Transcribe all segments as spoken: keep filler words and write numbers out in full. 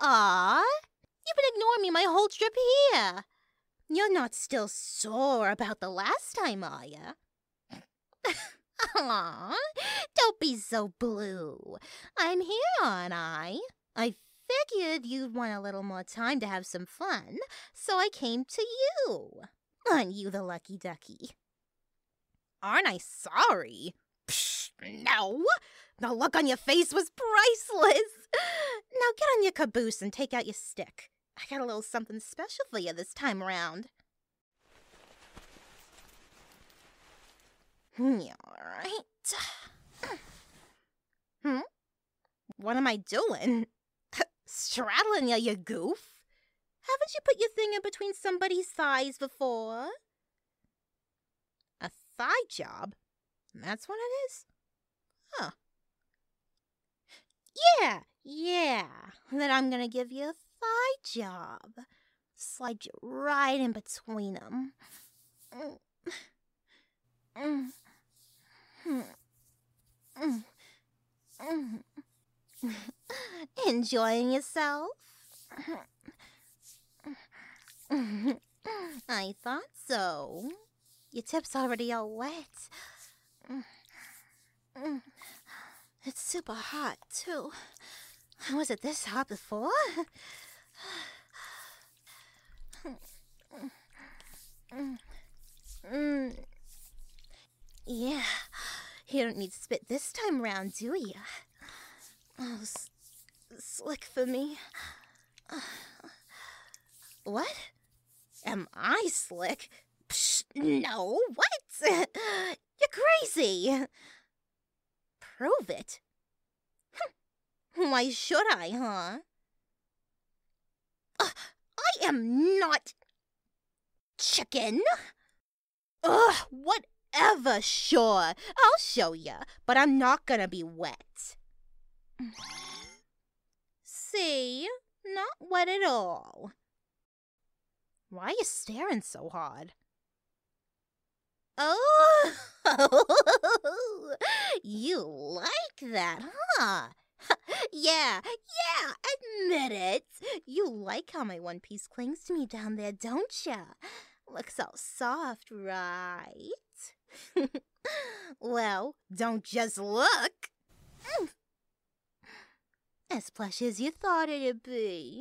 Aw, you've been ignoring me my whole trip here. You're not still sore about the last time, are ya? Aw, don't be so blue. I'm here, aren't I? I figured you'd want a little more time to have some fun, so I came to you. Aren't you the lucky ducky? Aren't I sorry? Psh, no. The look on your face was priceless. Now get on your caboose and take out your stick. I got a little something special for you this time around. All right. Hmm? What am I doing? Straddling you, you goof? Haven't you put your thing in between somebody's thighs before? A thigh job? That's what it is? Huh. Yeah, yeah. Then I'm gonna give you a thigh job. Slide you right in between them. Mm. Mm. Mm. Mm. Mm. Enjoying yourself? I thought so. Your tip's already all wet. It's super hot, too. Was it this hot before? Yeah, you don't need spit this time round, do you? Oh, s slick for me. What? Am I slick? Psh, no, what? You're crazy. Prove it. Why should I, huh? Uh, I am not chicken. Ugh, whatever, sure. I'll show ya, but I'm not gonna be wet. See? Not wet at all. Why are you staring so hard? Oh, you like that, huh? Yeah, yeah, admit it. You like how my one piece clings to me down there, don't ya? Looks all soft, right? Well, don't just look. As plush as you thought it'd be.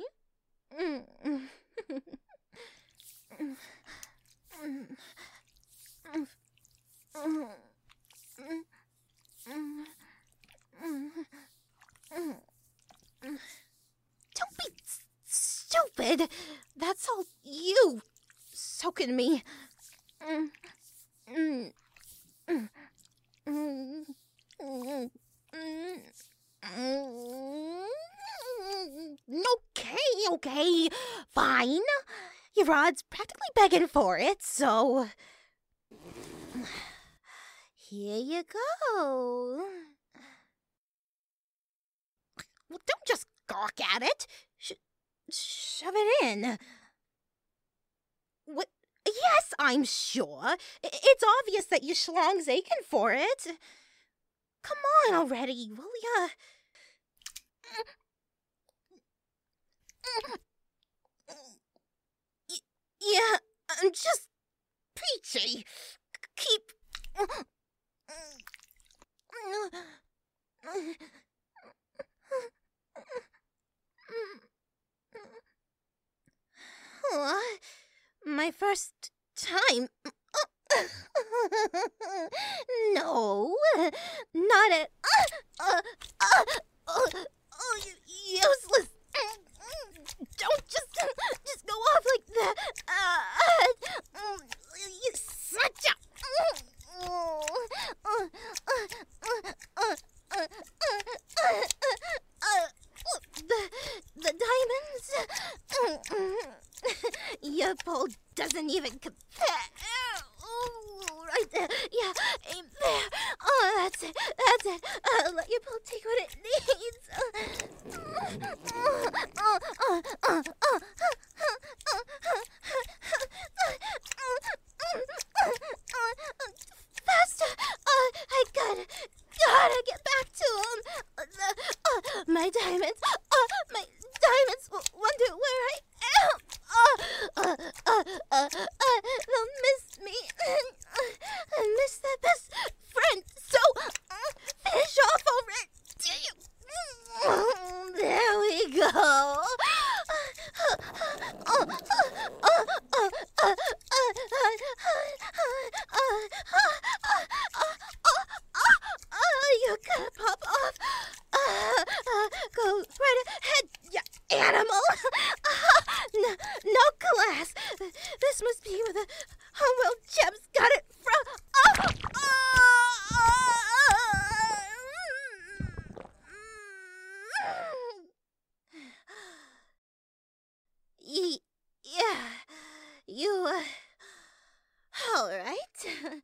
Don't be stupid. That's all you soaking me. Okay, okay, fine. Your rod's practically begging for it, so here you go. Well, don't just gawk at it. Sh shove it in. What? Yes, I'm sure. It's obvious that your schlong's aching for it. Come on already, will ya? Y yeah, I'm just peachy. Keep... What? My first time? No, not at... Uh, uh, uh, oh, you useless... Don't just, just go off like that. Uh, uh, you're such a... The, the diamonds? Your pole doesn't even compare. Oh, right there. Yeah, aim there. Oh, that's it. That's it. Uh, let your pole take what it needs. Faster. Uh, I gotta, gotta get back to him. Uh, uh, my diamonds. Uh, my diamonds. go. You gotta pop off. Go right ahead, you animal. No, no glass. This must be where the Homeworld Gems got it from. Ye- yeah, you, uh, all right.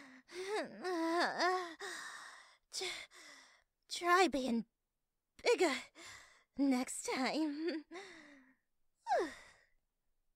T- try being bigger next time.